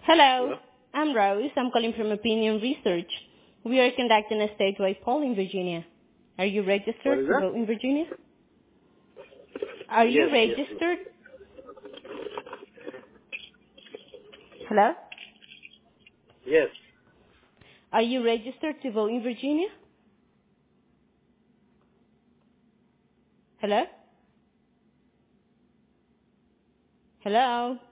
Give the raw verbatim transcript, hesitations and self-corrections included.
Hello, Hello? I'm Rose. I'm calling from Opinion Research. We are conducting a statewide poll in Virginia. Are you What registered is to that? vote in Virginia? Are you Yes, yes. registered? Hello? Yes. Are you registered to vote in Virginia? Hello? Hello?